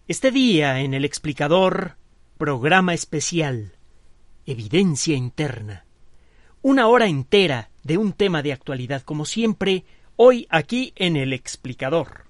Este día en El Explicador, programa especial, Evidencia Interna. Una hora entera de un tema de actualidad, como siempre, hoy aquí en El Explicador.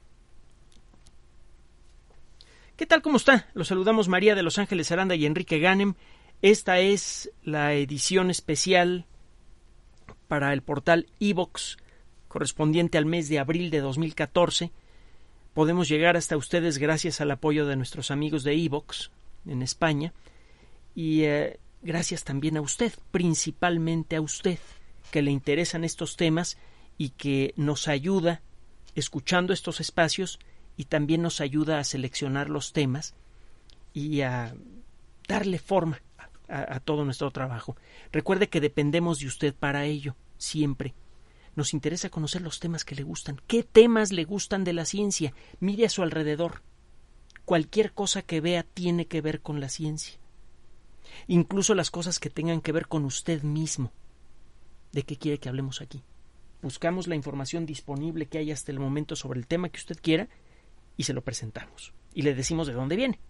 ¿Qué tal? ¿Cómo está? Los saludamos María de Los Ángeles Aranda y Enrique Ganem. Esta es la edición especial para el portal iVoox, correspondiente al mes de abril de 2014. Podemos llegar hasta ustedes gracias al apoyo de nuestros amigos de iVoox en España y gracias también a usted, principalmente a usted, que le interesan estos temas y que nos ayuda escuchando estos espacios y también nos ayuda a seleccionar los temas y a darle forma a todo nuestro trabajo. Recuerde que dependemos de usted para ello, siempre. Nos interesa conocer los temas que le gustan. ¿Qué temas le gustan de la ciencia? Mire a su alrededor. Cualquier cosa que vea tiene que ver con la ciencia. Incluso las cosas que tengan que ver con usted mismo. ¿De qué quiere que hablemos aquí? Buscamos la información disponible que hay hasta el momento sobre el tema que usted quiera y se lo presentamos. Y le decimos de dónde viene.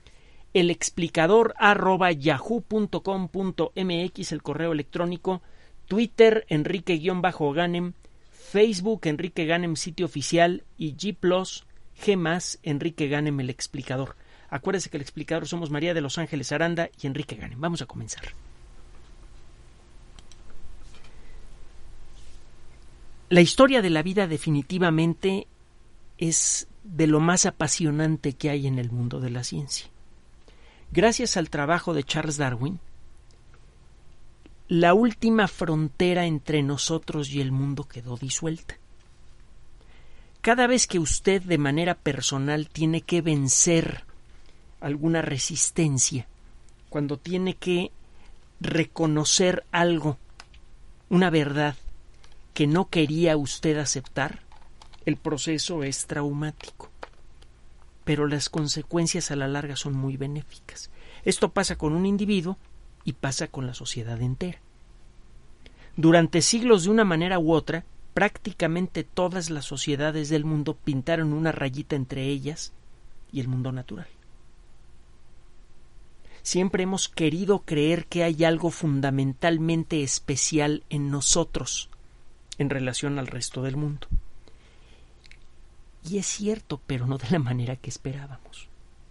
elexplicador@yahoo.com.mx, el correo electrónico. Twitter, Enrique-Ganem, Facebook, Enrique Ganem, sitio oficial, y G+, Enrique Ganem, el explicador. Acuérdese que el explicador somos María de Los Ángeles Aranda y Enrique Ganem. Vamos a comenzar. La historia de la vida definitivamente es de lo más apasionante que hay en el mundo de la ciencia. Gracias al trabajo de Charles Darwin, la última frontera entre nosotros y el mundo quedó disuelta. Cada vez que usted de manera personal tiene que vencer alguna resistencia, cuando tiene que reconocer algo, una verdad que no quería usted aceptar, el proceso es traumático. Pero las consecuencias a la larga son muy benéficas. Esto pasa con un individuo y pasa con la sociedad entera. Durante siglos, de una manera u otra, prácticamente todas las sociedades del mundo pintaron una rayita entre ellas y el mundo natural. Siempre hemos querido creer que hay algo fundamentalmente especial en nosotros en relación al resto del mundo. Y es cierto, pero no de la manera que esperábamos.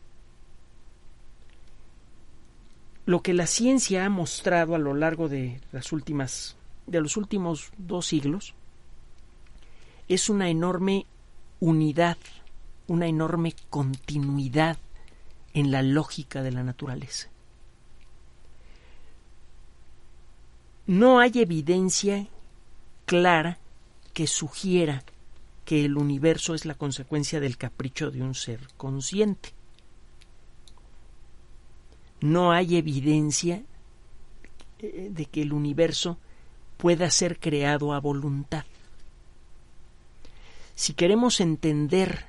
Lo que la ciencia ha mostrado a lo largo de los últimos 2 siglos es una enorme unidad, una enorme continuidad en la lógica de la naturaleza. No hay evidencia clara que sugiera que el universo es la consecuencia del capricho de un ser consciente. No hay evidencia de que el universo pueda ser creado a voluntad. Si queremos entender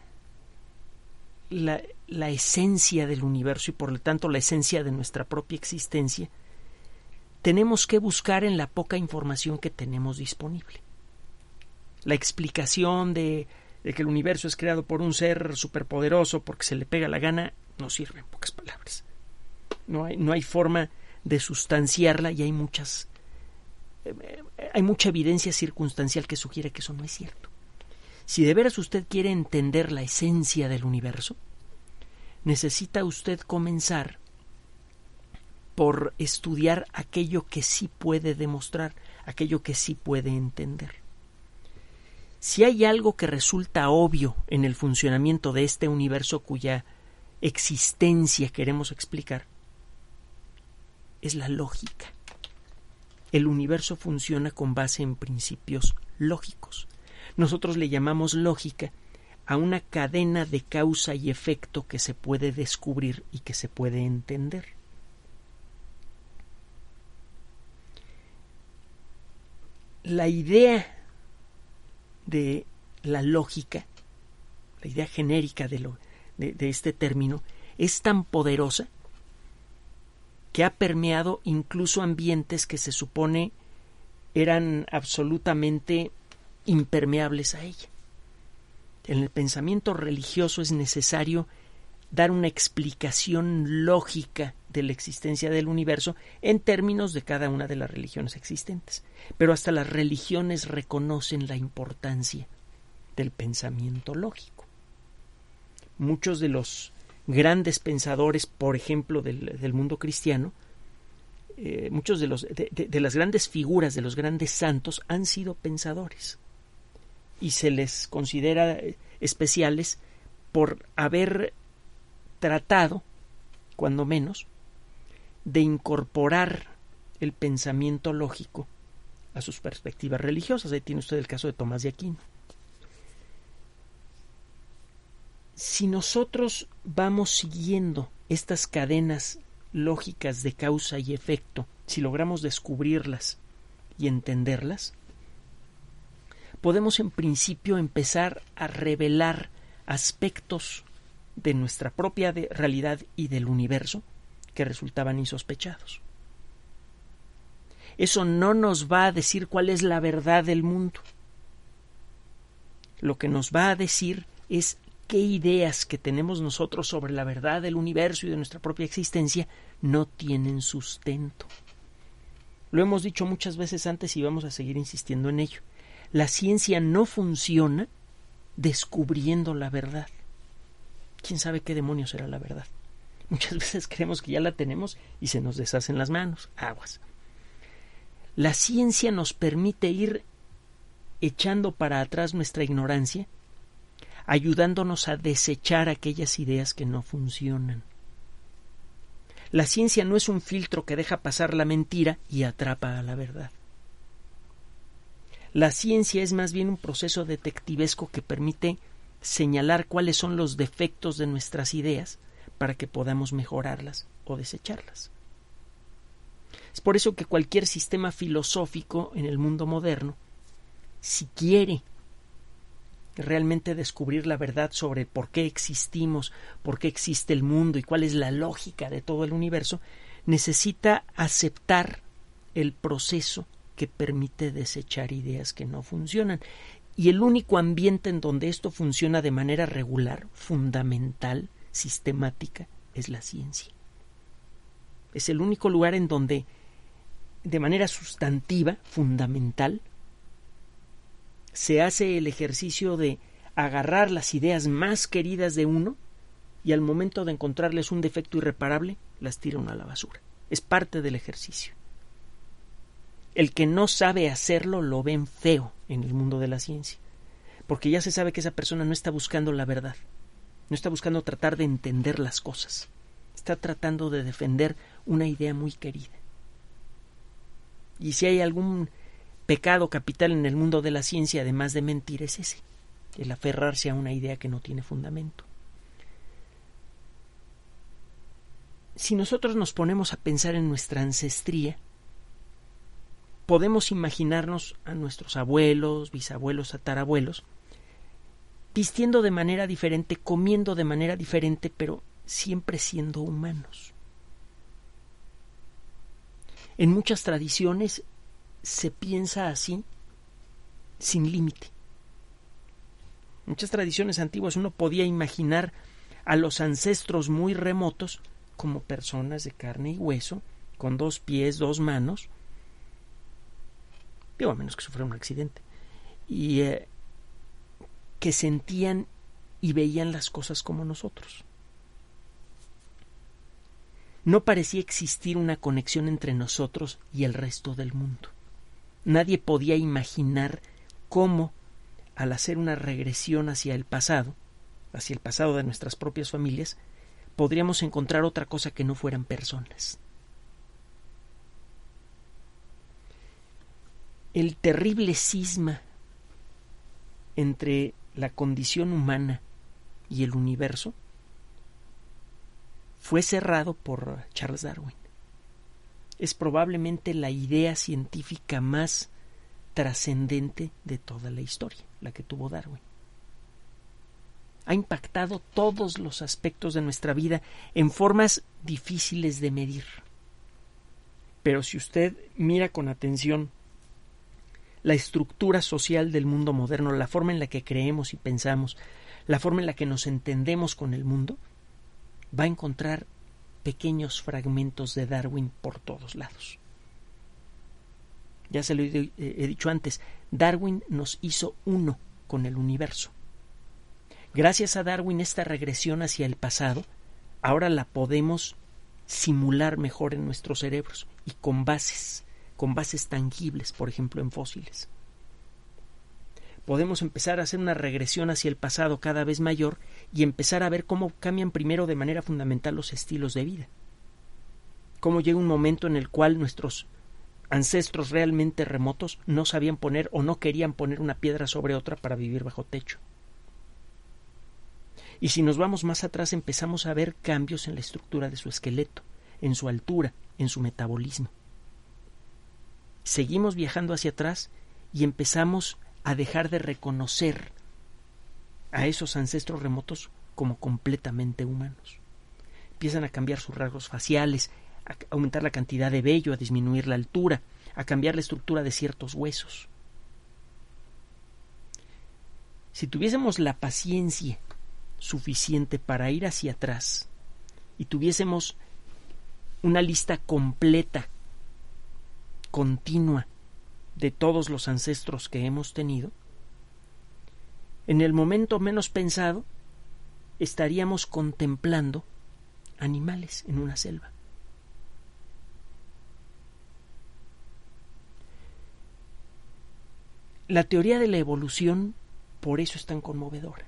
la esencia del universo y por lo tanto la esencia de nuestra propia existencia, tenemos que buscar en la poca información que tenemos disponible. La explicación de que el universo es creado por un ser superpoderoso porque se le pega la gana no sirve, en pocas palabras. No hay forma de sustanciarla y hay mucha evidencia circunstancial que sugiere que eso no es cierto. Si de veras usted quiere entender la esencia del universo, necesita usted comenzar por estudiar aquello que sí puede demostrar, aquello que sí puede entender. Si hay algo que resulta obvio en el funcionamiento de este universo cuya existencia queremos explicar, es la lógica. El universo funciona con base en principios lógicos. Nosotros le llamamos lógica a una cadena de causa y efecto que se puede descubrir y que se puede entender. La idea de la lógica, la idea genérica de este término, es tan poderosa que ha permeado incluso ambientes que se supone eran absolutamente impermeables a ella. En el pensamiento religioso es necesario dar una explicación lógica de la existencia del universo en términos de cada una de las religiones existentes. Pero hasta las religiones reconocen la importancia del pensamiento lógico. Muchos de los grandes pensadores, por ejemplo, del mundo cristiano, muchos de las grandes figuras, de los grandes santos, han sido pensadores y se les considera especiales por haber tratado, cuando menos, de incorporar el pensamiento lógico a sus perspectivas religiosas. Ahí tiene usted el caso de Tomás de Aquino. Si nosotros vamos siguiendo estas cadenas lógicas de causa y efecto, si logramos descubrirlas y entenderlas, podemos en principio empezar a revelar aspectos de nuestra propia realidad y del universo que resultaban insospechados. Eso no nos va a decir cuál es la verdad del mundo. Lo que nos va a decir es qué ideas que tenemos nosotros sobre la verdad del universo y de nuestra propia existencia no tienen sustento. Lo hemos dicho muchas veces antes y vamos a seguir insistiendo en ello. La ciencia no funciona descubriendo la verdad. ¿Quién sabe qué demonios será la verdad? Muchas veces creemos que ya la tenemos y se nos deshacen las manos. Aguas. La ciencia nos permite ir echando para atrás nuestra ignorancia, ayudándonos a desechar aquellas ideas que no funcionan. La ciencia no es un filtro que deja pasar la mentira y atrapa a la verdad. La ciencia es más bien un proceso detectivesco que permite señalar cuáles son los defectos de nuestras ideas para que podamos mejorarlas o desecharlas. Es por eso que cualquier sistema filosófico en el mundo moderno, si quiere realmente descubrir la verdad sobre por qué existimos, por qué existe el mundo y cuál es la lógica de todo el universo, necesita aceptar el proceso que permite desechar ideas que no funcionan. Y el único ambiente en donde esto funciona de manera regular, fundamental, sistemática, es la ciencia. Es el único lugar en donde, de manera sustantiva, fundamental, se hace el ejercicio de agarrar las ideas más queridas de uno y al momento de encontrarles un defecto irreparable, las tira uno a la basura. Es parte del ejercicio. El que no sabe hacerlo lo ven feo en el mundo de la ciencia, porque ya se sabe que esa persona no está buscando la verdad, no está buscando tratar de entender las cosas, está tratando de defender una idea muy querida. Y si hay algún pecado capital en el mundo de la ciencia, además de mentir, es ese, el aferrarse a una idea que no tiene fundamento. Si nosotros nos ponemos a pensar en nuestra ancestría, podemos imaginarnos a nuestros abuelos, bisabuelos, tatarabuelos, vistiendo de manera diferente, comiendo de manera diferente, pero siempre siendo humanos. En muchas tradiciones se piensa así, sin límite. En muchas tradiciones antiguas uno podía imaginar a los ancestros muy remotos como personas de carne y hueso, con 2 pies, 2 manos, a menos que sufriera un accidente, y que sentían y veían las cosas como nosotros. No parecía existir una conexión entre nosotros y el resto del mundo. Nadie podía imaginar cómo, al hacer una regresión hacia el pasado de nuestras propias familias, podríamos encontrar otra cosa que no fueran personas. El terrible cisma entre la condición humana y el universo fue cerrado por Charles Darwin. Es probablemente la idea científica más trascendente de toda la historia, la que tuvo Darwin. Ha impactado todos los aspectos de nuestra vida en formas difíciles de medir. Pero si usted mira con atención la estructura social del mundo moderno, la forma en la que creemos y pensamos, la forma en la que nos entendemos con el mundo, va a encontrar pequeños fragmentos de Darwin por todos lados. Ya se lo he dicho antes, Darwin nos hizo uno con el universo. Gracias a Darwin, esta regresión hacia el pasado ahora la podemos simular mejor en nuestros cerebros y con bases tangibles, por ejemplo en fósiles. Podemos empezar a hacer una regresión hacia el pasado cada vez mayor y empezar a ver cómo cambian primero de manera fundamental los estilos de vida. Cómo llega un momento en el cual nuestros ancestros realmente remotos no sabían poner o no querían poner una piedra sobre otra para vivir bajo techo. Y si nos vamos más atrás empezamos a ver cambios en la estructura de su esqueleto, en su altura, en su metabolismo. Seguimos viajando hacia atrás y empezamos a dejar de reconocer a esos ancestros remotos como completamente humanos. Empiezan a cambiar sus rasgos faciales, a aumentar la cantidad de vello, a disminuir la altura, a cambiar la estructura de ciertos huesos. Si tuviésemos la paciencia suficiente para ir hacia atrás y tuviésemos una lista completa, continua, de todos los ancestros que hemos tenido, en el momento menos pensado estaríamos contemplando animales en una selva. La teoría de la evolución por eso es tan conmovedora.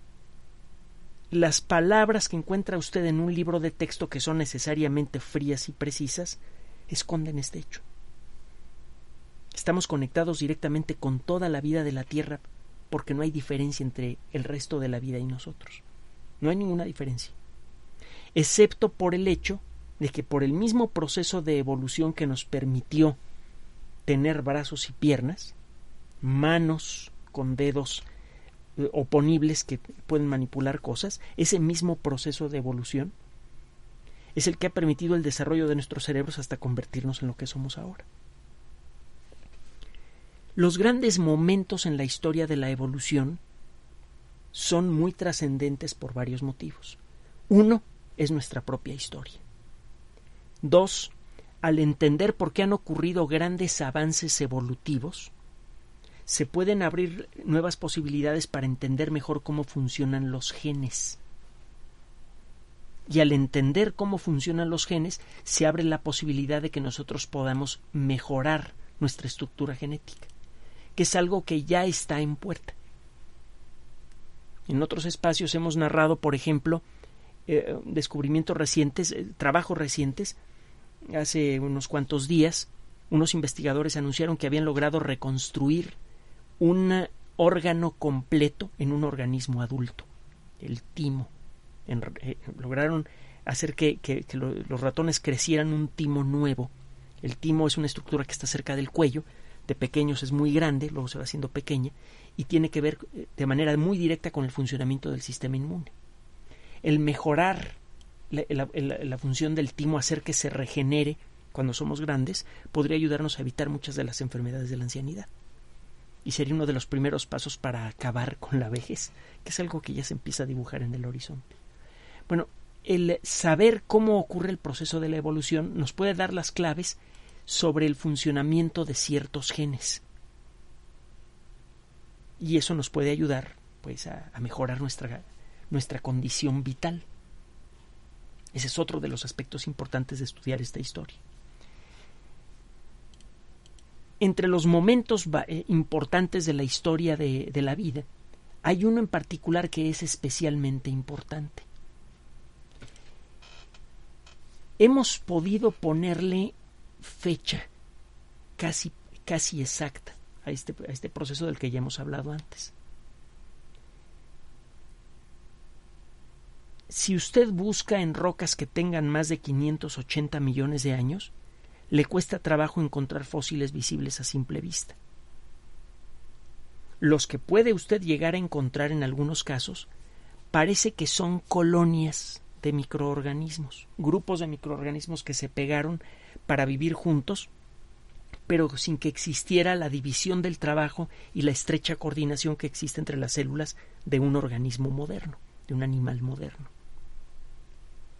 Las palabras que encuentra usted en un libro de texto que son necesariamente frías y precisas esconden este hecho. Estamos conectados directamente con toda la vida de la Tierra porque no hay diferencia entre el resto de la vida y nosotros. No hay ninguna diferencia. Excepto por el hecho de que por el mismo proceso de evolución que nos permitió tener brazos y piernas, manos con dedos oponibles que pueden manipular cosas, ese mismo proceso de evolución es el que ha permitido el desarrollo de nuestros cerebros hasta convertirnos en lo que somos ahora. Los grandes momentos en la historia de la evolución son muy trascendentes por varios motivos. Uno es nuestra propia historia. Dos, al entender por qué han ocurrido grandes avances evolutivos, se pueden abrir nuevas posibilidades para entender mejor cómo funcionan los genes. Y al entender cómo funcionan los genes, se abre la posibilidad de que nosotros podamos mejorar nuestra estructura genética, que es algo que ya está en puerta. En otros espacios hemos narrado, por ejemplo, descubrimientos recientes, trabajos recientes. Hace unos cuantos días, unos investigadores anunciaron que habían logrado reconstruir un órgano completo en un organismo adulto, el timo. Lograron hacer que los ratones crecieran un timo nuevo. El timo es una estructura que está cerca del cuello, de pequeños es muy grande, luego se va haciendo pequeña, y tiene que ver de manera muy directa con el funcionamiento del sistema inmune. El mejorar la función del timo, hacer que se regenere cuando somos grandes, podría ayudarnos a evitar muchas de las enfermedades de la ancianidad. Y sería uno de los primeros pasos para acabar con la vejez, que es algo que ya se empieza a dibujar en el horizonte. Bueno, el saber cómo ocurre el proceso de la evolución nos puede dar las claves sobre el funcionamiento de ciertos genes. Y eso nos puede ayudar, pues, a mejorar nuestra condición vital. Ese es otro de los aspectos importantes de estudiar esta historia. Entre los momentos importantes de la historia de la vida, hay uno en particular que es especialmente importante. Hemos podido ponerle fecha casi exacta a este proceso del que ya hemos hablado antes. Si usted busca en rocas que tengan más de 580 millones de años, le cuesta trabajo encontrar fósiles visibles a simple vista. Los que puede usted llegar a encontrar en algunos casos parece que son colonias de microorganismos, grupos de microorganismos que se pegaron para vivir juntos, pero sin que existiera la división del trabajo y la estrecha coordinación que existe entre las células de un organismo moderno, de un animal moderno.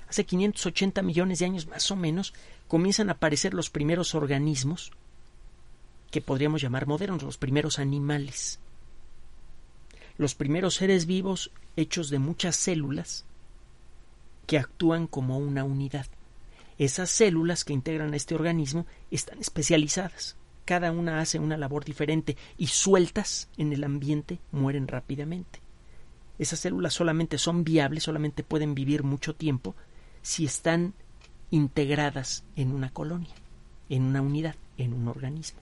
hace 580 millones de años más o menos, comienzan a aparecer los primeros organismos que podríamos llamar modernos, los primeros animales. Los primeros seres vivos hechos de muchas células que actúan como una unidad. Esas células que integran a este organismo están especializadas. Cada una hace una labor diferente y sueltas en el ambiente mueren rápidamente. Esas células solamente son viables, solamente pueden vivir mucho tiempo si están integradas en una colonia, en una unidad, en un organismo.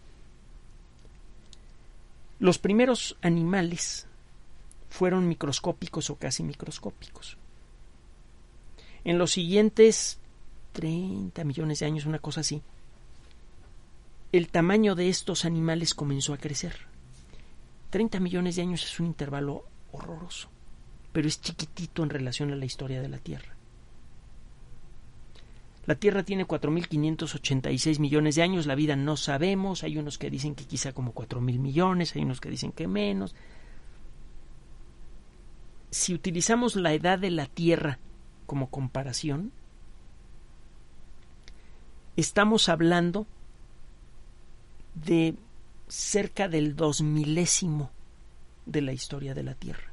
Los primeros animales fueron microscópicos o casi microscópicos. En los siguientes 30 millones de años, una cosa así, el tamaño de estos animales comenzó a crecer. 30 millones de años es un intervalo horroroso, pero es chiquitito en relación a la historia de la Tierra. La Tierra tiene 4.586 millones de años, la vida no sabemos, hay unos que dicen que quizá como 4.000 millones, hay unos que dicen que menos. Si utilizamos la edad de la Tierra como comparación, estamos hablando de cerca del 2000º de la historia de la Tierra.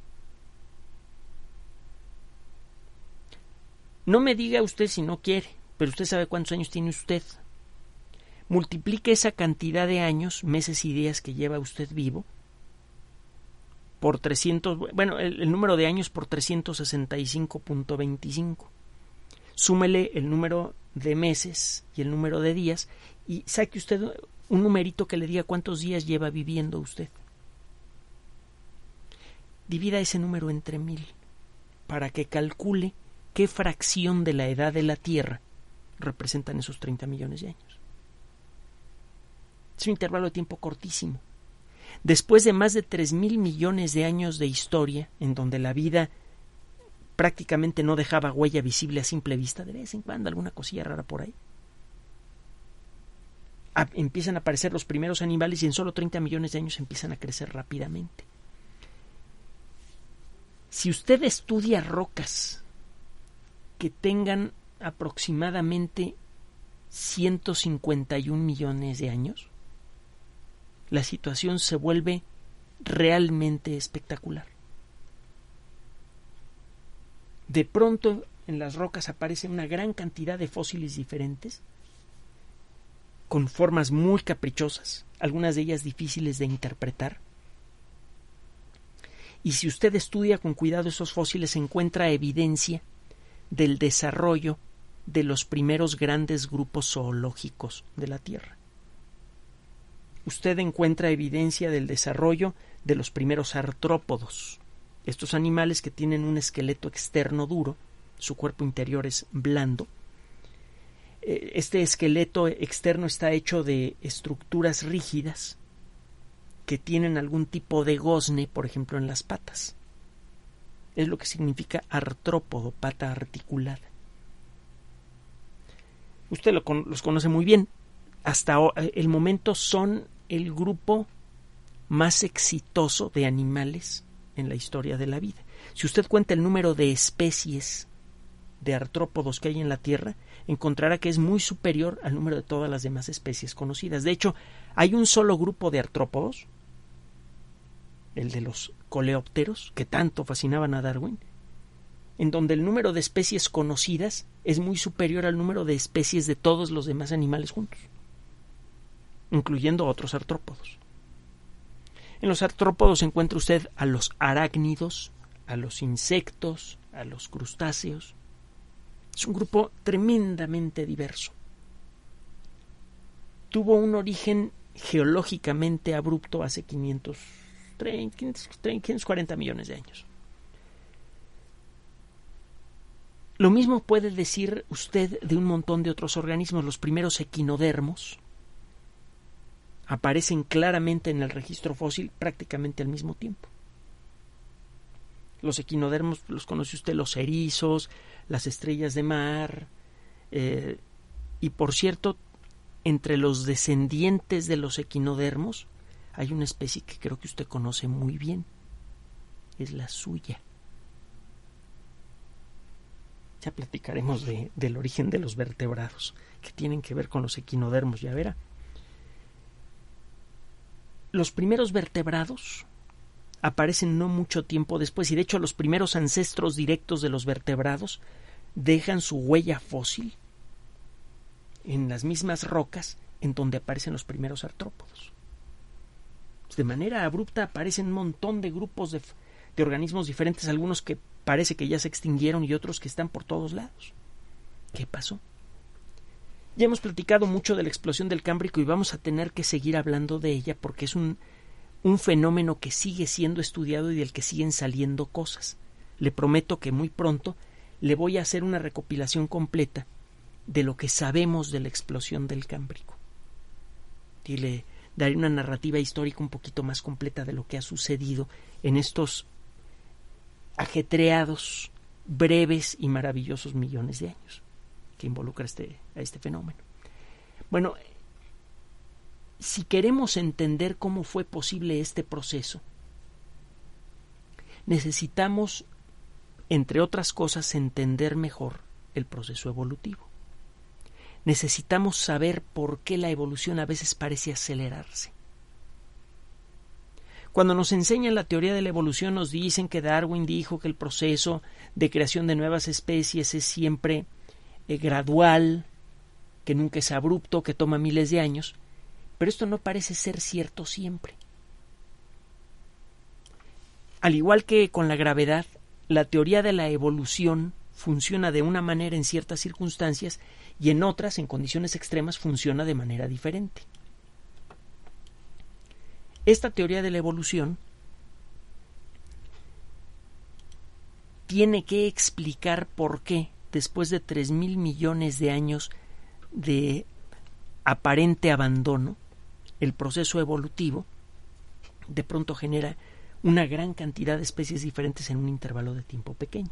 No me diga usted si no quiere, pero usted sabe cuántos años tiene usted. Multiplique esa cantidad de años, meses y días que lleva usted vivo por 300, el número de años por 365.25. Súmele el número de meses y el número de días y saque usted un numerito que le diga cuántos días lleva viviendo usted. Divida ese número entre 1000 para que calcule qué fracción de la edad de la Tierra representan esos 30 millones de años. Es un intervalo de tiempo cortísimo. Después de más de 3.000 millones de años de historia, en donde la vida prácticamente no dejaba huella visible a simple vista, de vez en cuando alguna cosilla rara por ahí, empiezan a aparecer los primeros animales y en solo 30 millones de años empiezan a crecer rápidamente. Si usted estudia rocas que tengan aproximadamente 151 millones de años, la situación se vuelve realmente espectacular. De pronto en las rocas aparece una gran cantidad de fósiles diferentes, con formas muy caprichosas, algunas de ellas difíciles de interpretar. Y si usted estudia con cuidado esos fósiles, encuentra evidencia del desarrollo de los primeros grandes grupos zoológicos de la Tierra. Usted encuentra evidencia del desarrollo de los primeros artrópodos, estos animales que tienen un esqueleto externo duro, su cuerpo interior es blando. Este esqueleto externo está hecho de estructuras rígidas que tienen algún tipo de gozne, por ejemplo, en las patas. Es lo que significa artrópodo, pata articulada. Usted los conoce muy bien. Hasta el momento son el grupo más exitoso de animales en la historia de la vida. Si usted cuenta el número de especies de artrópodos que hay en la Tierra, encontrará que es muy superior al número de todas las demás especies conocidas. De hecho, hay un solo grupo de artrópodos, el de los coleópteros, que tanto fascinaban a Darwin, en donde el número de especies conocidas es muy superior al número de especies de todos los demás animales juntos, incluyendo otros artrópodos. En los artrópodos encuentra usted a los arácnidos, a los insectos, a los crustáceos. Es un grupo tremendamente diverso. Tuvo un origen geológicamente abrupto hace 540 millones de años. Lo mismo puede decir usted de un montón de otros organismos. Los primeros equinodermos aparecen claramente en el registro fósil prácticamente al mismo tiempo. Los equinodermos los conoce usted, los erizos, las estrellas de mar, y por cierto, entre los descendientes de los equinodermos hay una especie que creo que usted conoce muy bien, es la suya. Ya platicaremos del origen de los vertebrados, que tienen que ver con los equinodermos, ya verá. Los primeros vertebrados aparecen no mucho tiempo después, y de hecho los primeros ancestros directos de los vertebrados dejan su huella fósil en las mismas rocas en donde aparecen los primeros artrópodos. De manera abrupta aparecen un montón de grupos de organismos diferentes, algunos que parece que ya se extinguieron y otros que están por todos lados. ¿Qué pasó? Ya hemos platicado mucho de la explosión del Cámbrico y vamos a tener que seguir hablando de ella porque es un fenómeno que sigue siendo estudiado y del que siguen saliendo cosas. Le prometo que muy pronto le voy a hacer una recopilación completa de lo que sabemos de la explosión del Cámbrico. Y le daré una narrativa histórica un poquito más completa de lo que ha sucedido en estos ajetreados, breves y maravillosos millones de años que involucra a este fenómeno. Bueno, si queremos entender cómo fue posible este proceso, necesitamos, entre otras cosas, entender mejor el proceso evolutivo. Necesitamos saber por qué la evolución a veces parece acelerarse. Cuando nos enseñan la teoría de la evolución nos dicen que Darwin dijo que el proceso de creación de nuevas especies es siempre gradual, que nunca es abrupto, que toma miles de años, pero esto no parece ser cierto siempre. Al igual que con la gravedad, la teoría de la evolución funciona de una manera en ciertas circunstancias y en otras, en condiciones extremas, funciona de manera diferente. Esta teoría de la evolución tiene que explicar por qué, después de 3.000 millones de años de aparente abandono, el proceso evolutivo de pronto genera una gran cantidad de especies diferentes en un intervalo de tiempo pequeño.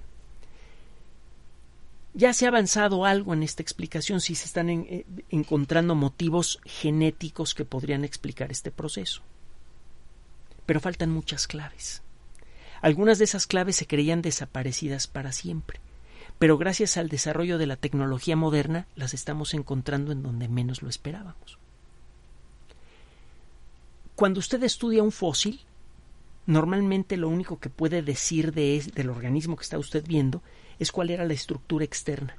Ya se ha avanzado algo en esta explicación, si se están encontrando motivos genéticos que podrían explicar este proceso. Pero faltan muchas claves. Algunas de esas claves se creían desaparecidas para siempre, pero gracias al desarrollo de la tecnología moderna las estamos encontrando en donde menos lo esperábamos. Cuando usted estudia un fósil, normalmente lo único que puede decir del organismo que está usted viendo es cuál era la estructura externa.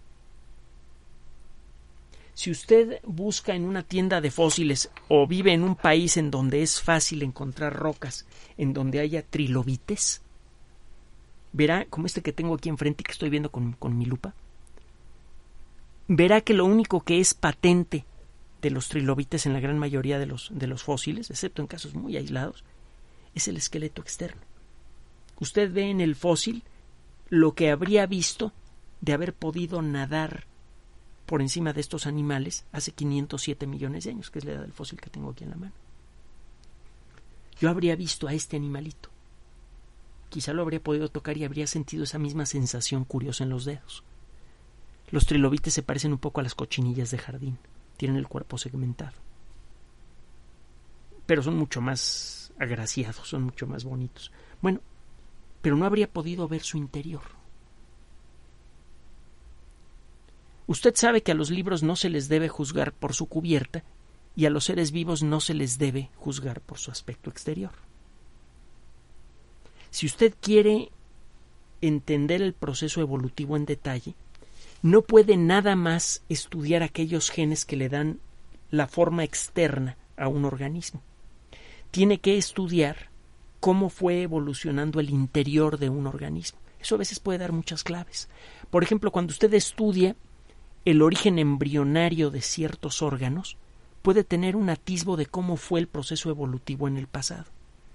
Si usted busca en una tienda de fósiles o vive en un país en donde es fácil encontrar rocas en donde haya trilobites, verá, como este que tengo aquí enfrente y que estoy viendo con mi lupa, verá que lo único que es patente de los trilobites en la gran mayoría de los fósiles, excepto en casos muy aislados, es el esqueleto externo. Usted ve en el fósil lo que habría visto de haber podido nadar por encima de estos animales hace 507 millones de años, que es la edad del fósil que tengo aquí en la mano. Yo habría visto a este animalito. Quizá lo habría podido tocar y habría sentido esa misma sensación curiosa en los dedos. Los trilobites se parecen un poco a las cochinillas de jardín. Tienen el cuerpo segmentado. Pero son mucho más agraciados, son mucho más bonitos. Bueno, pero no habría podido ver su interior. Usted sabe que a los libros no se les debe juzgar por su cubierta y a los seres vivos no se les debe juzgar por su aspecto exterior. Si usted quiere entender el proceso evolutivo en detalle, no puede nada más estudiar aquellos genes que le dan la forma externa a un organismo. Tiene que estudiar cómo fue evolucionando el interior de un organismo. Eso a veces puede dar muchas claves. Por ejemplo, cuando usted estudia el origen embrionario de ciertos órganos, puede tener un atisbo de cómo fue el proceso evolutivo en el pasado.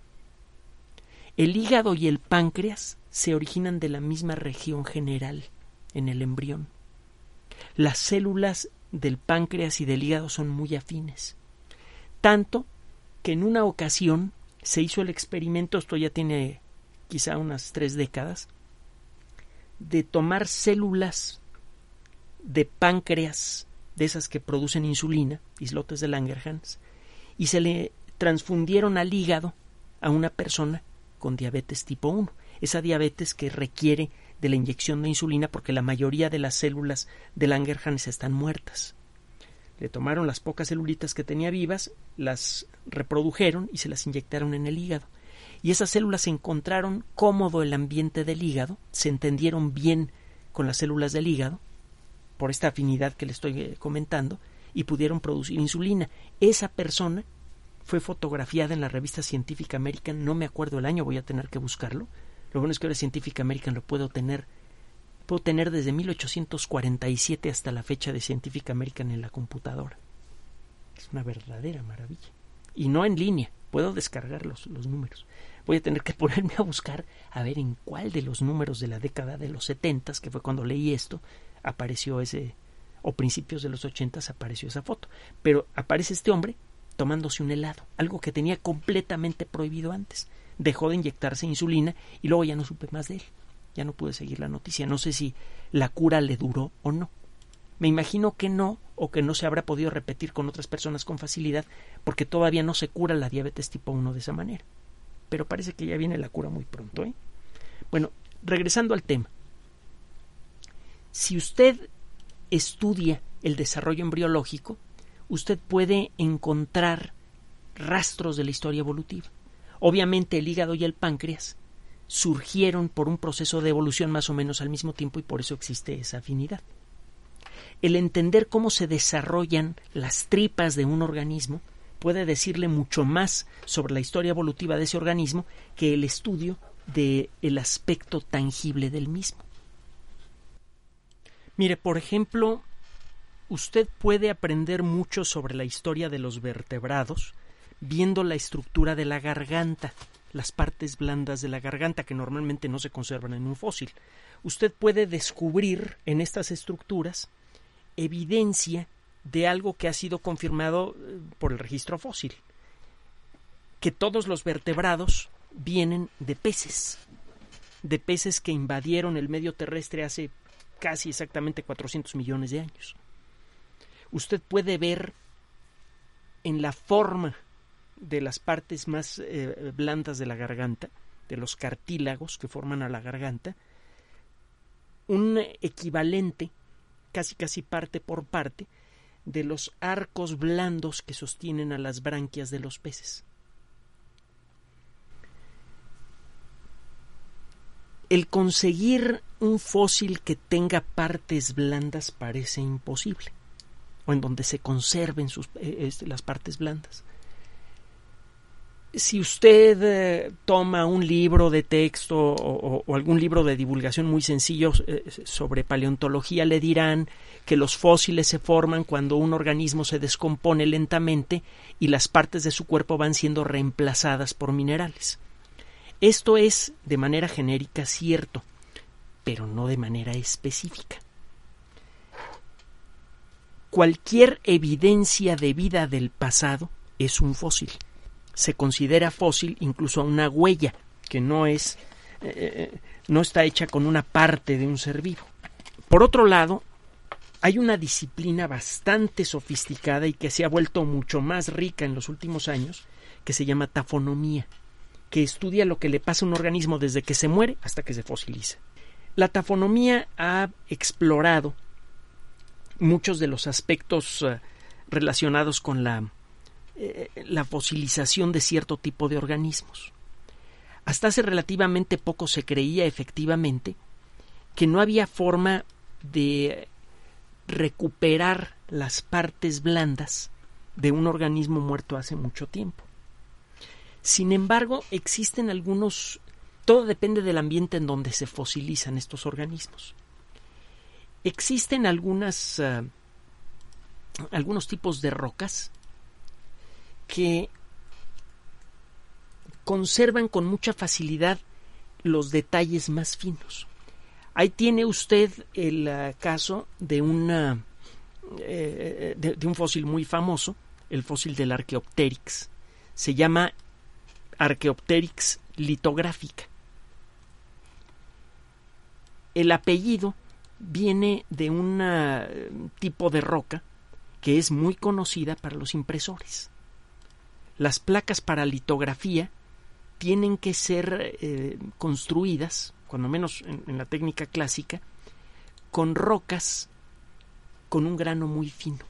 El hígado y el páncreas se originan de la misma región general en el embrión. Las células del páncreas y del hígado son muy afines, tanto que en una ocasión se hizo el experimento, esto ya tiene quizá unas 3 décadas, de tomar células de páncreas, de esas que producen insulina, islotes de Langerhans, y se le transfundieron al hígado a una persona con diabetes tipo 1, esa diabetes que requiere de la inyección de insulina porque la mayoría de las células de Langerhans están muertas. Le tomaron las pocas celulitas que tenía vivas, las reprodujeron y se las inyectaron en el hígado. Y esas células encontraron cómodo el ambiente del hígado, se entendieron bien con las células del hígado, por esta afinidad que le estoy comentando, y pudieron producir insulina. Esa persona fue fotografiada en la revista Scientific American, no me acuerdo el año, voy a tener que buscarlo. Lo bueno es que ahora Scientific American lo puedo tener desde 1847 hasta la fecha de Scientific American en la computadora. Es una verdadera maravilla. Y no en línea, puedo descargar los números. Voy a tener que ponerme a buscar a ver en cuál de los números de la década de los 70, que fue cuando leí esto, apareció ese, o principios de los 80 apareció esa foto. Pero aparece este hombre tomándose un helado, algo que tenía completamente prohibido antes. Dejó de inyectarse insulina y luego ya no supe más de él. Ya no pude seguir la noticia. No sé si la cura le duró o no. Me imagino que no, o que no se habrá podido repetir con otras personas con facilidad, porque todavía no se cura la diabetes tipo 1 de esa manera. Pero parece que ya viene la cura muy pronto, ¿eh? Bueno, regresando al tema. Si usted estudia el desarrollo embriológico, usted puede encontrar rastros de la historia evolutiva. Obviamente el hígado y el páncreas surgieron por un proceso de evolución más o menos al mismo tiempo y por eso existe esa afinidad. El entender cómo se desarrollan las tripas de un organismo puede decirle mucho más sobre la historia evolutiva de ese organismo que el estudio del aspecto tangible del mismo. Mire, por ejemplo, usted puede aprender mucho sobre la historia de los vertebrados viendo la estructura de la garganta, las partes blandas de la garganta que normalmente no se conservan en un fósil. Usted puede descubrir en estas estructuras evidencia de algo que ha sido confirmado por el registro fósil, que todos los vertebrados vienen de peces que invadieron el medio terrestre hace casi exactamente 400 millones de años. Usted puede ver en la forma de las partes más blandas de la garganta, de los cartílagos que forman a la garganta, un equivalente, casi parte por parte, de los arcos blandos que sostienen a las branquias de los peces. El conseguir un fósil que tenga partes blandas parece imposible, o en donde se conserven las partes blandas. Si usted toma un libro de texto o algún libro de divulgación muy sencillo sobre paleontología, le dirán que los fósiles se forman cuando un organismo se descompone lentamente y las partes de su cuerpo van siendo reemplazadas por minerales. Esto es, de manera genérica, cierto, pero no de manera específica. Cualquier evidencia de vida del pasado es un fósil. Se considera fósil incluso a una huella que no está hecha con una parte de un ser vivo. Por otro lado, hay una disciplina bastante sofisticada y que se ha vuelto mucho más rica en los últimos años, que se llama tafonomía, que estudia lo que le pasa a un organismo desde que se muere hasta que se fosiliza. La tafonomía ha explorado muchos de los aspectos relacionados con la fosilización de cierto tipo de organismos. Hasta hace relativamente poco se creía efectivamente que no había forma de recuperar las partes blandas de un organismo muerto hace mucho tiempo. Sin embargo, existen algunos, todo depende del ambiente en donde se fosilizan estos organismos. Existen algunos tipos de rocas que conservan con mucha facilidad los detalles más finos. Ahí tiene usted el caso de un fósil muy famoso, el fósil del Archaeopteryx. Se llama Archaeopteryx litográfica. El apellido viene de un tipo de roca que es muy conocida para los impresores. Las placas para litografía tienen que ser construidas cuando menos en la técnica clásica, con rocas con un grano muy fino.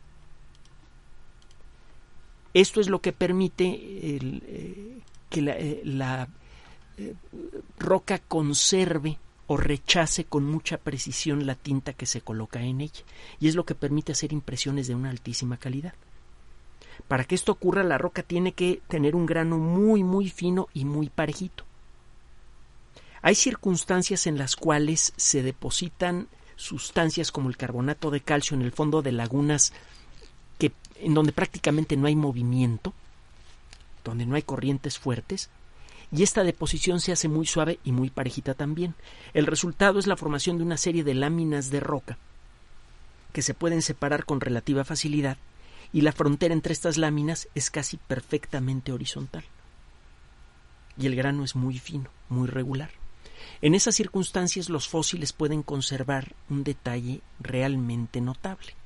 Esto es lo que permite que la roca conserve o rechace con mucha precisión la tinta que se coloca en ella, y es lo que permite hacer impresiones de una altísima calidad. Para que esto ocurra, la roca tiene que tener un grano muy muy fino y muy parejito. Hay circunstancias en las cuales se depositan sustancias como el carbonato de calcio en el fondo de lagunas en donde prácticamente no hay movimiento, donde no hay corrientes fuertes, y esta deposición se hace muy suave y muy parejita también. El resultado es la formación de una serie de láminas de roca que se pueden separar con relativa facilidad, y la frontera entre estas láminas es casi perfectamente horizontal. Y el grano es muy fino, muy regular. En esas circunstancias los fósiles pueden conservar un detalle realmente notable.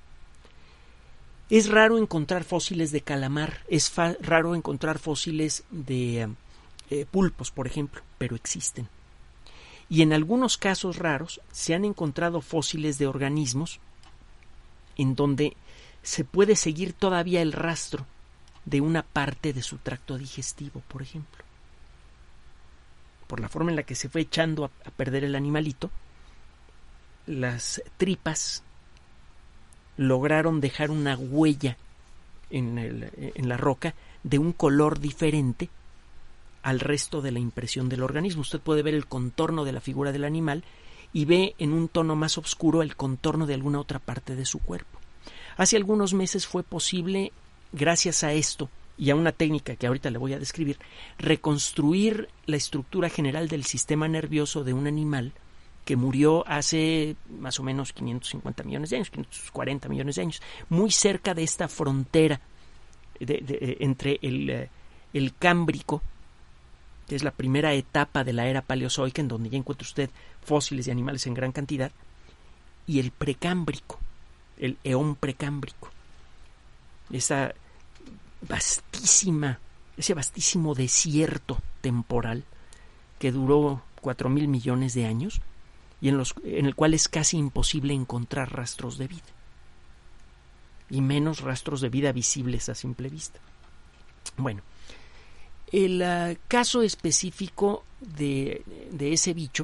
Es raro encontrar fósiles de calamar, es raro encontrar fósiles de pulpos, por ejemplo, pero existen. Y en algunos casos raros se han encontrado fósiles de organismos en donde se puede seguir todavía el rastro de una parte de su tracto digestivo, por ejemplo. Por la forma en la que se fue echando a perder el animalito, las tripas lograron dejar una huella en la roca de un color diferente al resto de la impresión del organismo. Usted puede ver el contorno de la figura del animal y ve en un tono más oscuro el contorno de alguna otra parte de su cuerpo. Hace algunos meses fue posible, gracias a esto y a una técnica que ahorita le voy a describir, reconstruir la estructura general del sistema nervioso de un animal que murió hace más o menos 550 millones de años, 540 millones de años, muy cerca de esta frontera entre el Cámbrico, que es la primera etapa de la era paleozoica, en donde ya encuentra usted fósiles de animales en gran cantidad, y el Precámbrico, el Eón Precámbrico. Ese vastísimo desierto temporal que duró 4.000 millones de años y en el cual es casi imposible encontrar rastros de vida, y menos rastros de vida visibles a simple vista. Bueno, el caso específico de ese bicho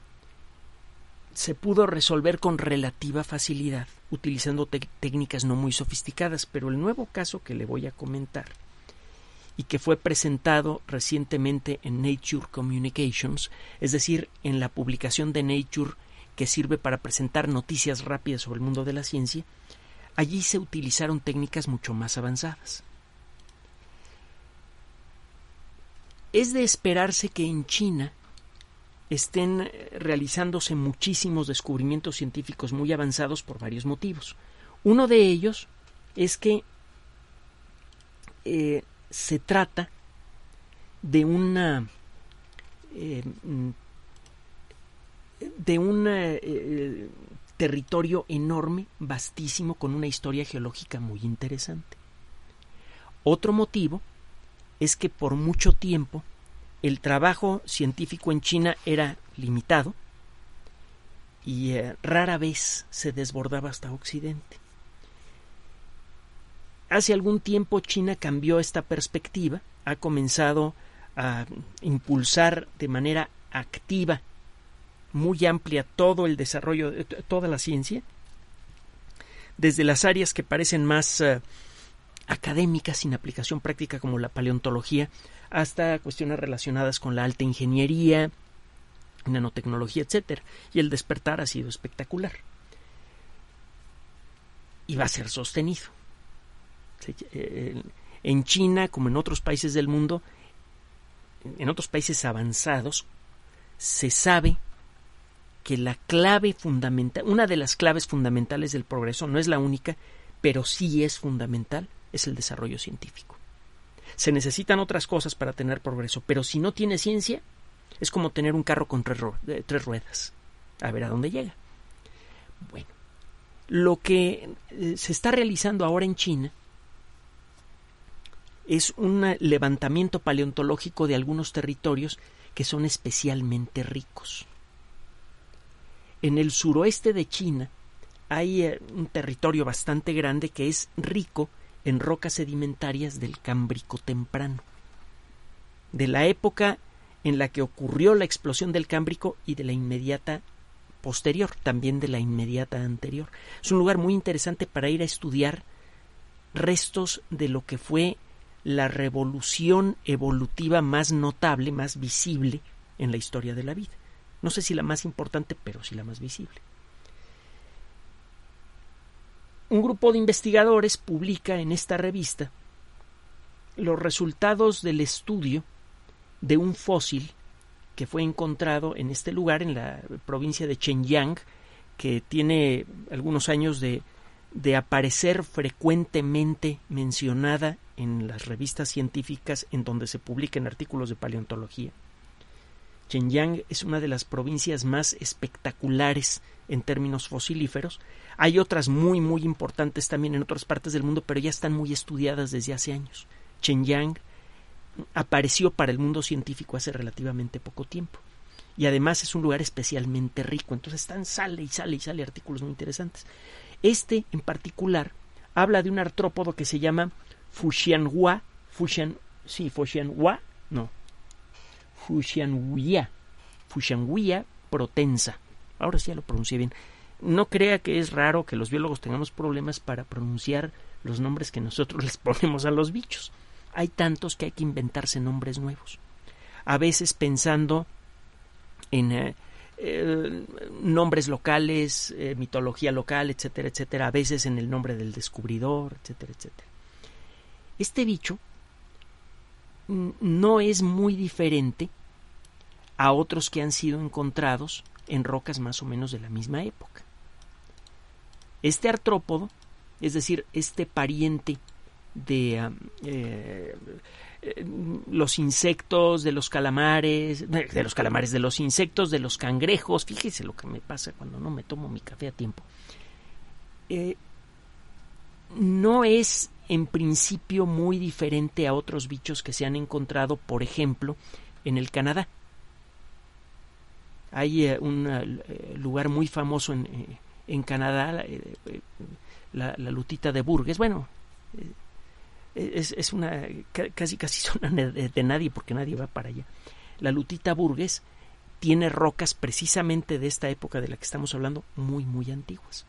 se pudo resolver con relativa facilidad utilizando técnicas no muy sofisticadas, pero el nuevo caso que le voy a comentar y que fue presentado recientemente en Nature Communications, es decir, en la publicación de Nature que sirve para presentar noticias rápidas sobre el mundo de la ciencia, allí se utilizaron técnicas mucho más avanzadas. Es de esperarse que en China estén realizándose muchísimos descubrimientos científicos muy avanzados por varios motivos. Uno de ellos es que se trata de un territorio enorme, vastísimo, con una historia geológica muy interesante. Otro motivo es que por mucho tiempo el trabajo científico en China era limitado y rara vez se desbordaba hasta Occidente. Hace algún tiempo China cambió esta perspectiva, ha comenzado a impulsar de manera activa, muy amplia, todo el desarrollo de toda la ciencia, desde las áreas que parecen más académicas sin aplicación práctica como la paleontología, hasta cuestiones relacionadas con la alta ingeniería, nanotecnología, etcétera. Y el despertar ha sido espectacular. Y va a ser sostenido. En China, como en otros países del mundo, en otros países avanzados, se sabe que la clave fundamental, una de las claves fundamentales del progreso, no es la única, pero sí es fundamental, es el desarrollo científico. Se necesitan otras cosas para tener progreso, pero si no tiene ciencia, es como tener un carro con tres ruedas. A ver a dónde llega. Bueno, lo que se está realizando ahora en China es un levantamiento paleontológico de algunos territorios que son especialmente ricos. En el suroeste de China hay un territorio bastante grande que es rico en rocas sedimentarias del Cámbrico temprano, de la época en la que ocurrió la explosión del Cámbrico y de la inmediata posterior, también de la inmediata anterior. Es un lugar muy interesante para ir a estudiar restos de lo que fue la revolución evolutiva más notable, más visible en la historia de la vida. No sé si la más importante, pero sí la más visible. Un grupo de investigadores publica en esta revista los resultados del estudio de un fósil que fue encontrado en este lugar, en la provincia de Shenyang, que tiene algunos años de aparecer frecuentemente mencionada en las revistas científicas en donde se publican artículos de paleontología. Shenyang es una de las provincias más espectaculares en términos fosilíferos. Hay otras muy muy importantes también en otras partes del mundo, pero ya están muy estudiadas desde hace años. Shenyang apareció para el mundo científico hace relativamente poco tiempo. Y además es un lugar especialmente rico. Entonces sale artículos muy interesantes. Este en particular habla de un artrópodo que se llama Fuxianhua protensa. Ahora sí ya lo pronuncié bien. No crea que es raro que los biólogos tengamos problemas para pronunciar los nombres que nosotros les ponemos a los bichos. Hay tantos que hay que inventarse nombres nuevos. A veces pensando en nombres locales, mitología local, etcétera, etcétera. A veces en el nombre del descubridor, etcétera, etcétera. Este bicho no es muy diferente a otros que han sido encontrados en rocas más o menos de la misma época. Este artrópodo, es decir, este pariente de los insectos, de los calamares, de los insectos, de los cangrejos. Fíjese lo que me pasa cuando no me tomo mi café a tiempo. No es en principio muy diferente a otros bichos que se han encontrado, por ejemplo, en el Canadá. Hay un lugar muy famoso en Canadá, la lutita de Burgess. Bueno, es una casi zona de nadie, porque nadie va para allá. La lutita Burgess tiene rocas precisamente de esta época de la que estamos hablando, muy muy antiguas.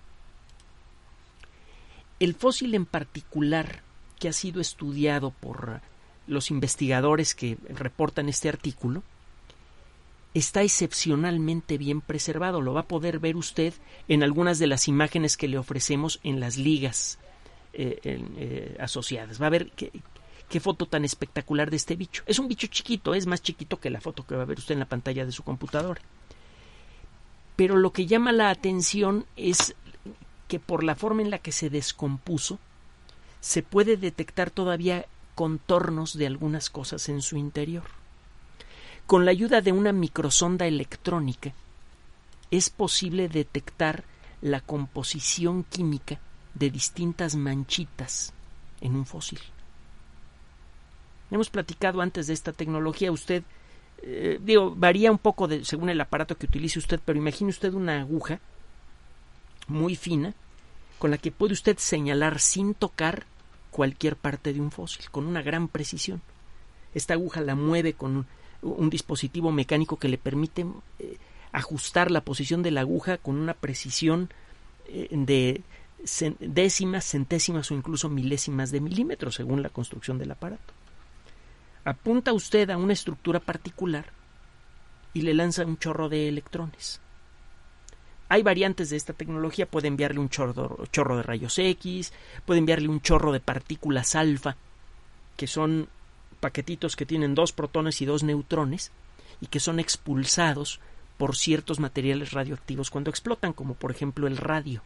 El fósil en particular que ha sido estudiado por los investigadores que reportan este artículo está excepcionalmente bien preservado. Lo va a poder ver usted en algunas de las imágenes que le ofrecemos en las ligas asociadas. Va a ver qué foto tan espectacular de este bicho. Es un bicho chiquito, es más chiquito que la foto que va a ver usted en la pantalla de su computadora. Pero lo que llama la atención es que por la forma en la que se descompuso, se puede detectar todavía contornos de algunas cosas en su interior. Con la ayuda de una microsonda electrónica es posible detectar la composición química de distintas manchitas en un fósil. Hemos platicado antes de esta tecnología. Usted, varía un poco según el aparato que utilice usted, pero imagine usted una aguja muy fina con la que puede usted señalar sin tocar cualquier parte de un fósil, con una gran precisión. Esta aguja la mueve con un dispositivo mecánico que le permite ajustar la posición de la aguja con una precisión de décimas, centésimas o incluso milésimas de milímetros, según la construcción del aparato. Apunta usted a una estructura particular y le lanza un chorro de electrones. Hay variantes de esta tecnología. Puede enviarle un chorro de rayos X, puede enviarle un chorro de partículas alfa, que son paquetitos que tienen 2 protones y 2 neutrones y que son expulsados por ciertos materiales radioactivos cuando explotan, como por ejemplo el radio,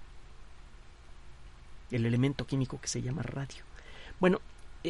el elemento químico que se llama radio. Bueno,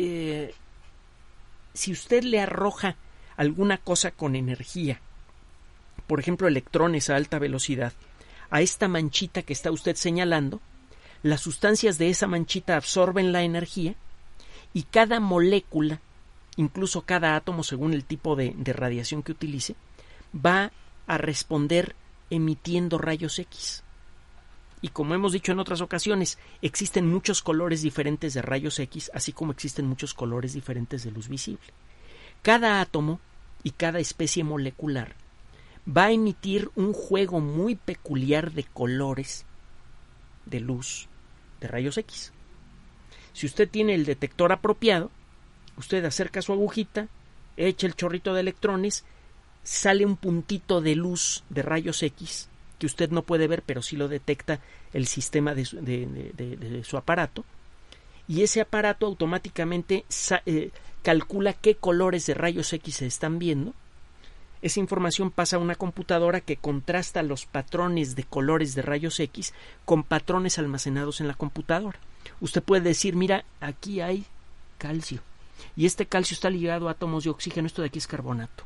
si usted le arroja alguna cosa con energía, por ejemplo electrones a alta velocidad, a esta manchita que está usted señalando, las sustancias de esa manchita absorben la energía y cada molécula incluso cada átomo, según el tipo de radiación que utilice, va a responder emitiendo rayos X. Y como hemos dicho en otras ocasiones, existen muchos colores diferentes de rayos X, así como existen muchos colores diferentes de luz visible. Cada átomo y cada especie molecular va a emitir un juego muy peculiar de colores de luz de rayos X. Si usted tiene el detector apropiado, usted acerca su agujita, echa el chorrito de electrones, sale un puntito de luz de rayos X que usted no puede ver, pero sí lo detecta el sistema de su aparato, y ese aparato automáticamente calcula qué colores de rayos X se están viendo. Esa información pasa a una computadora que contrasta los patrones de colores de rayos X con patrones almacenados en la computadora. Usted puede decir, mira, aquí hay calcio, y este calcio está ligado a átomos de oxígeno, esto de aquí es carbonato.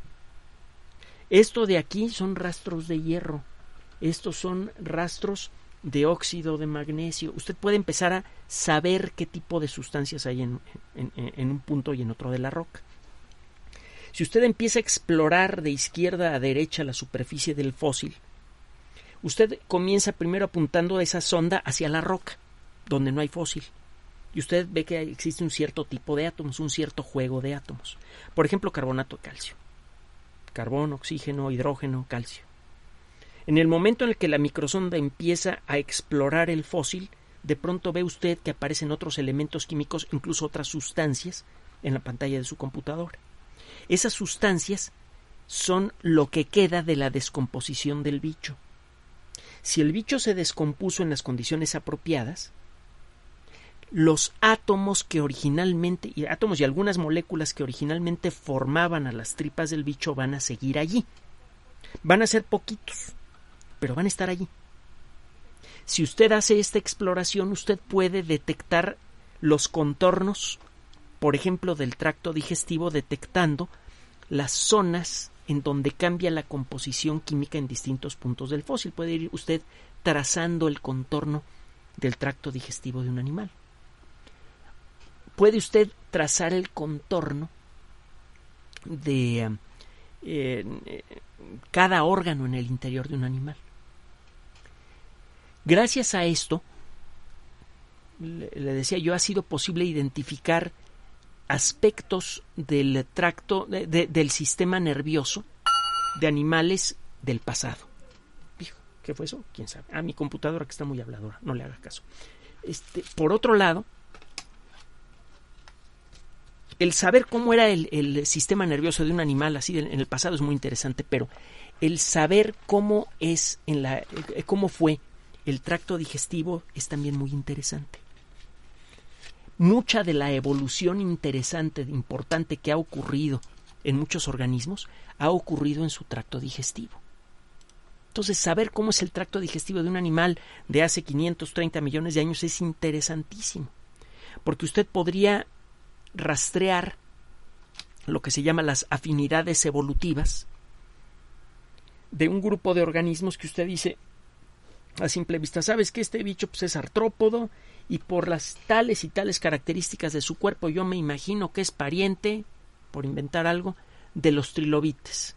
Esto de aquí son rastros de hierro, estos son rastros de óxido de magnesio. Usted puede empezar a saber qué tipo de sustancias hay en un punto y en otro de la roca. Si usted empieza a explorar de izquierda a derecha la superficie del fósil, usted comienza primero apuntando esa sonda hacia la roca, donde no hay fósil, y usted ve que existe un cierto tipo de átomos, un cierto juego de átomos. Por ejemplo, carbonato de calcio. Carbón, oxígeno, hidrógeno, calcio. En el momento en el que la microsonda empieza a explorar el fósil, de pronto ve usted que aparecen otros elementos químicos, incluso otras sustancias, en la pantalla de su computadora. Esas sustancias son lo que queda de la descomposición del bicho. Si el bicho se descompuso en las condiciones apropiadas, los átomos que originalmente, átomos y algunas moléculas que originalmente formaban a las tripas del bicho van a seguir allí. Van a ser poquitos, pero van a estar allí. Si usted hace esta exploración, usted puede detectar los contornos, por ejemplo, del tracto digestivo, detectando las zonas en donde cambia la composición química en distintos puntos del fósil. Puede ir usted trazando el contorno del tracto digestivo de un animal. Puede usted trazar el contorno de cada órgano en el interior de un animal. Gracias a esto, le decía yo, ha sido posible identificar aspectos del tracto, del sistema nervioso de animales del pasado. ¿Qué fue eso? ¿Quién sabe? Mi computadora, que está muy habladora, no le haga caso. Por otro lado, el saber cómo era el sistema nervioso de un animal así en el pasado es muy interesante, pero el saber cómo fue el tracto digestivo es también muy interesante. Mucha de la evolución interesante, importante que ha ocurrido en muchos organismos, ha ocurrido en su tracto digestivo. Entonces, saber cómo es el tracto digestivo de un animal de hace 530 millones de años es interesantísimo, porque usted podría rastrear lo que se llama las afinidades evolutivas de un grupo de organismos que usted dice a simple vista, sabes que este bicho pues, es artrópodo, y por las tales y tales características de su cuerpo yo me imagino que es pariente, por inventar algo, de los trilobites.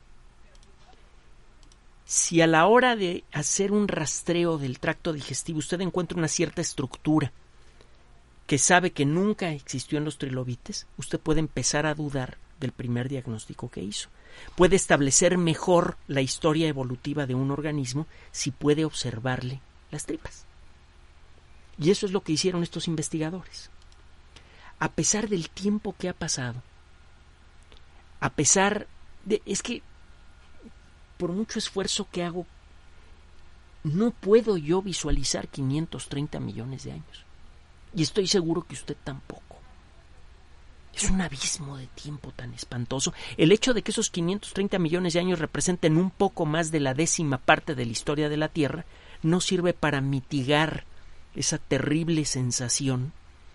Si a la hora de hacer un rastreo del tracto digestivo usted encuentra una cierta estructura que sabe que nunca existió en los trilobites, usted puede empezar a dudar del primer diagnóstico que hizo. Puede establecer mejor la historia evolutiva de un organismo si puede observarle las tripas. Y eso es lo que hicieron estos investigadores. A pesar del tiempo que ha pasado, a pesar de... es que por mucho esfuerzo que hago, no puedo yo visualizar 530 millones de años. Y estoy seguro que usted tampoco. Es un abismo de tiempo tan espantoso. El hecho de que esos 530 millones de años representen un poco más de la 10ª parte de la historia de la Tierra no sirve para mitigar esa terrible sensación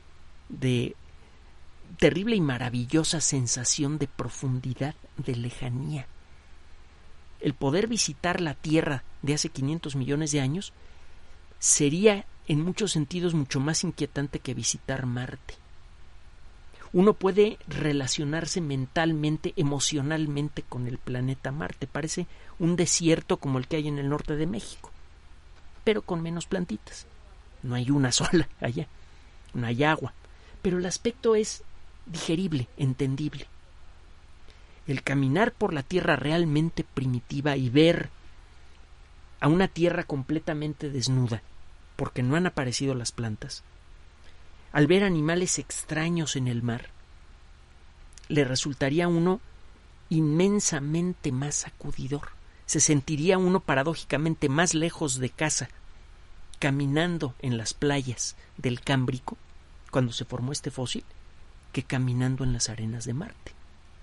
terrible y maravillosa sensación de profundidad, de lejanía. El poder visitar la Tierra de hace 500 millones de años sería en muchos sentidos mucho más inquietante que visitar Marte. Uno puede relacionarse mentalmente, emocionalmente con el planeta Marte. Parece un desierto como el que hay en el norte de México, pero con menos plantitas. No hay una sola allá, no hay agua, pero el aspecto es digerible, entendible. El caminar por la tierra realmente primitiva y ver a una tierra completamente desnuda, porque no han aparecido las plantas, al ver animales extraños en el mar, le resultaría a uno inmensamente más sacudidor. Se sentiría uno paradójicamente más lejos de casa, caminando en las playas del Cámbrico, cuando se formó este fósil, que caminando en las arenas de Marte.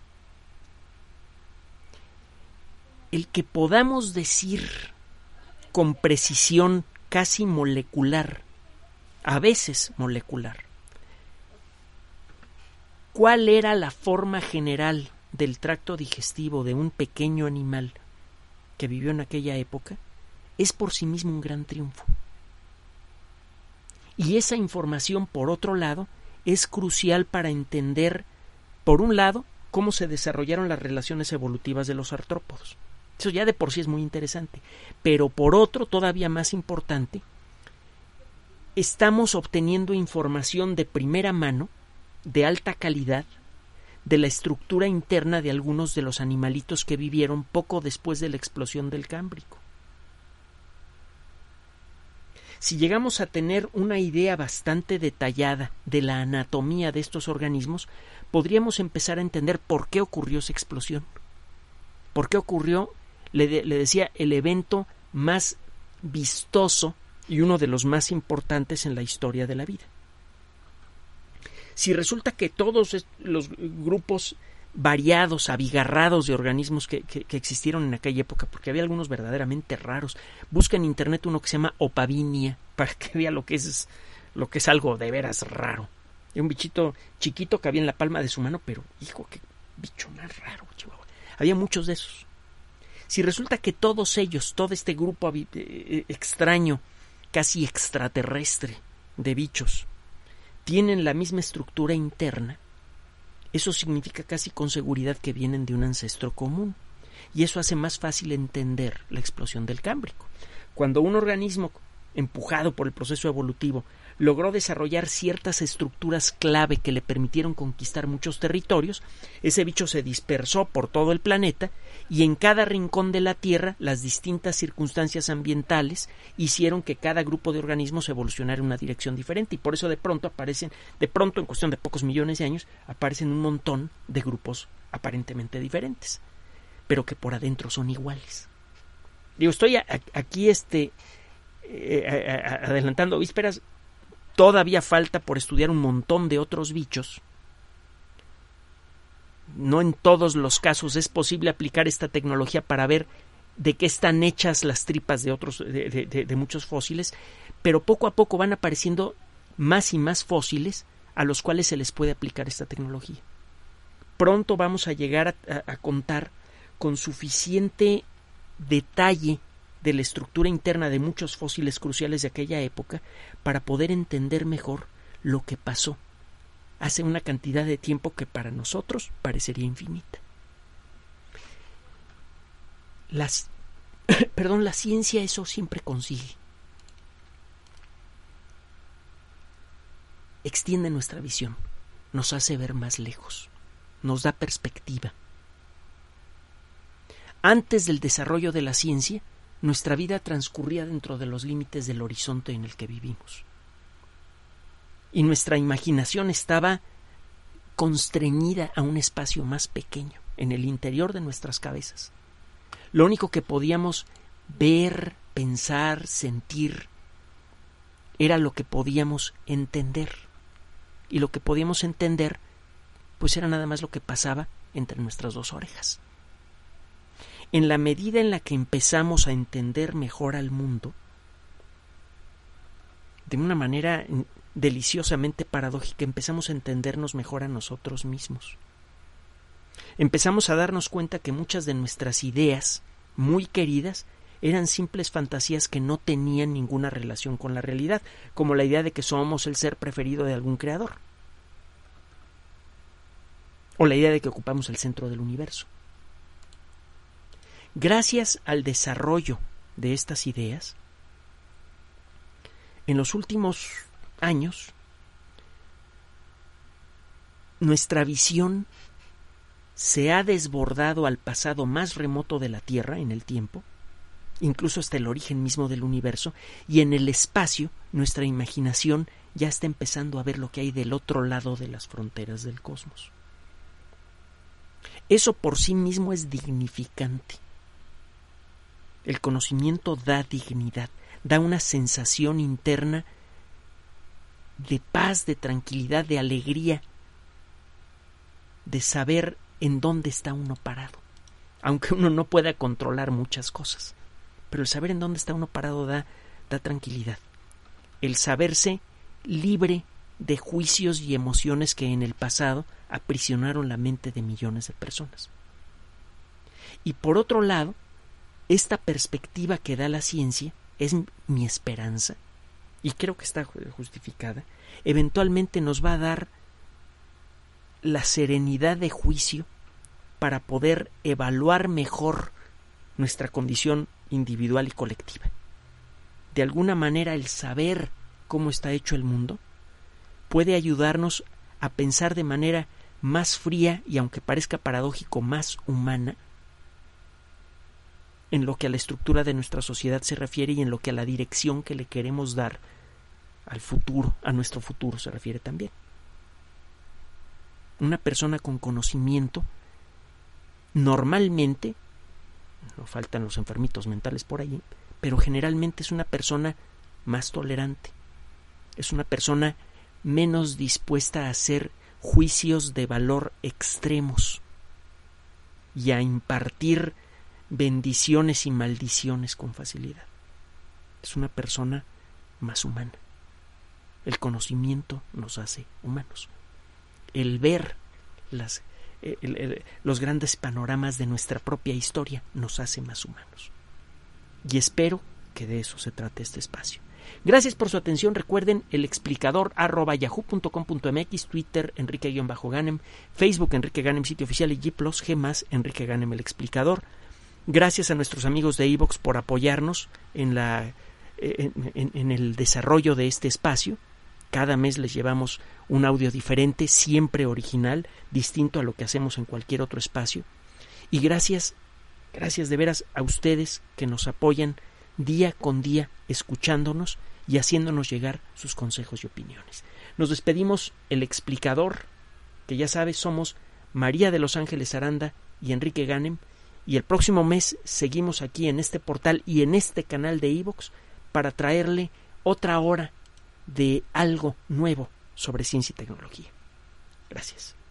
El que podamos decir con precisión casi molecular, a veces molecular, cuál era la forma general del tracto digestivo de un pequeño animal que vivió en aquella época, es por sí mismo un gran triunfo. Y esa información, por otro lado, es crucial para entender, por un lado, cómo se desarrollaron las relaciones evolutivas de los artrópodos. Eso ya de por sí es muy interesante. Pero por otro, todavía más importante, estamos obteniendo información de primera mano, de alta calidad, de la estructura interna de algunos de los animalitos que vivieron poco después de la explosión del Cámbrico. Si llegamos a tener una idea bastante detallada de la anatomía de estos organismos, podríamos empezar a entender por qué ocurrió esa explosión. ¿Por qué ocurrió, le decía, el evento más vistoso y uno de los más importantes en la historia de la vida? Si resulta que todos los grupos variados, abigarrados de organismos que existieron en aquella época, porque había algunos verdaderamente raros. Busca en internet uno que se llama Opavinia para que vea lo que es algo de veras raro. Era un bichito chiquito que había en la palma de su mano, pero hijo, qué bicho más raro, Chihuahua. Había muchos de esos. Si resulta que todos ellos, todo este grupo extraño, casi extraterrestre de bichos, tienen la misma estructura interna, eso significa casi con seguridad que vienen de un ancestro común. Y eso hace más fácil entender la explosión del Cámbrico. Cuando un organismo, empujado por el proceso evolutivo, logró desarrollar ciertas estructuras clave que le permitieron conquistar muchos territorios, ese bicho se dispersó por todo el planeta y en cada rincón de la Tierra las distintas circunstancias ambientales hicieron que cada grupo de organismos evolucionara en una dirección diferente, y por eso de pronto en cuestión de pocos millones de años, aparecen un montón de grupos aparentemente diferentes, pero que por adentro son iguales. Digo, estoy aquí adelantando vísperas. Todavía falta por estudiar un montón de otros bichos. No en todos los casos es posible aplicar esta tecnología para ver de qué están hechas las tripas de muchos fósiles, pero poco a poco van apareciendo más y más fósiles a los cuales se les puede aplicar esta tecnología. Pronto vamos a llegar a contar con suficiente detalle de la estructura interna de muchos fósiles cruciales de aquella época para poder entender mejor lo que pasó hace una cantidad de tiempo que para nosotros parecería infinita. La ciencia eso siempre consigue. Extiende nuestra visión, nos hace ver más lejos, nos da perspectiva. Antes del desarrollo de la ciencia, nuestra vida transcurría dentro de los límites del horizonte en el que vivimos. Y nuestra imaginación estaba constreñida a un espacio más pequeño, en el interior de nuestras cabezas. Lo único que podíamos ver, pensar, sentir, era lo que podíamos entender. Y lo que podíamos entender, pues era nada más lo que pasaba entre nuestras dos orejas. En la medida en la que empezamos a entender mejor al mundo, de una manera deliciosamente paradójica, empezamos a entendernos mejor a nosotros mismos. Empezamos a darnos cuenta que muchas de nuestras ideas, muy queridas, eran simples fantasías que no tenían ninguna relación con la realidad, como la idea de que somos el ser preferido de algún creador. o la idea de que ocupamos el centro del universo. Gracias al desarrollo de estas ideas, en los últimos años, nuestra visión se ha desbordado al pasado más remoto de la Tierra en el tiempo, incluso hasta el origen mismo del universo, y en el espacio nuestra imaginación ya está empezando a ver lo que hay del otro lado de las fronteras del cosmos. Eso por sí mismo es dignificante. El conocimiento da dignidad, da una sensación interna de paz, de tranquilidad, de alegría, de saber en dónde está uno parado. Aunque uno no pueda controlar muchas cosas, pero el saber en dónde está uno parado da tranquilidad. El saberse libre de juicios y emociones que en el pasado aprisionaron la mente de millones de personas. Y por otro lado, esta perspectiva que da la ciencia es mi esperanza, y creo que está justificada, eventualmente nos va a dar la serenidad de juicio para poder evaluar mejor nuestra condición individual y colectiva. De alguna manera, el saber cómo está hecho el mundo puede ayudarnos a pensar de manera más fría y, aunque parezca paradójico, más humana en lo que a la estructura de nuestra sociedad se refiere y en lo que a la dirección que le queremos dar al futuro, a nuestro futuro se refiere también. Una persona con conocimiento normalmente, no faltan los enfermitos mentales por allí, pero generalmente es una persona más tolerante, es una persona menos dispuesta a hacer juicios de valor extremos y a impartir bendiciones y maldiciones con facilidad. Es una persona más humana. El conocimiento nos hace humanos. El ver los grandes panoramas de nuestra propia historia nos hace más humanos. Y espero que de eso se trate este espacio. Gracias por su atención. Recuerden el explicador @yahoo.com.mx, Twitter Enrique-Ganem, Facebook Enrique Ganem sitio oficial y G+, Enrique Ganem el explicador. Gracias a nuestros amigos de iVoox por apoyarnos en el desarrollo de este espacio. Cada mes les llevamos un audio diferente, siempre original, distinto a lo que hacemos en cualquier otro espacio. Y gracias de veras a ustedes que nos apoyan día con día, escuchándonos y haciéndonos llegar sus consejos y opiniones. Nos despedimos el explicador, que ya sabes, somos María de Los Ángeles Aranda y Enrique Ganem, y el próximo mes seguimos aquí en este portal y en este canal de iVoox para traerle otra hora de algo nuevo sobre ciencia y tecnología. Gracias.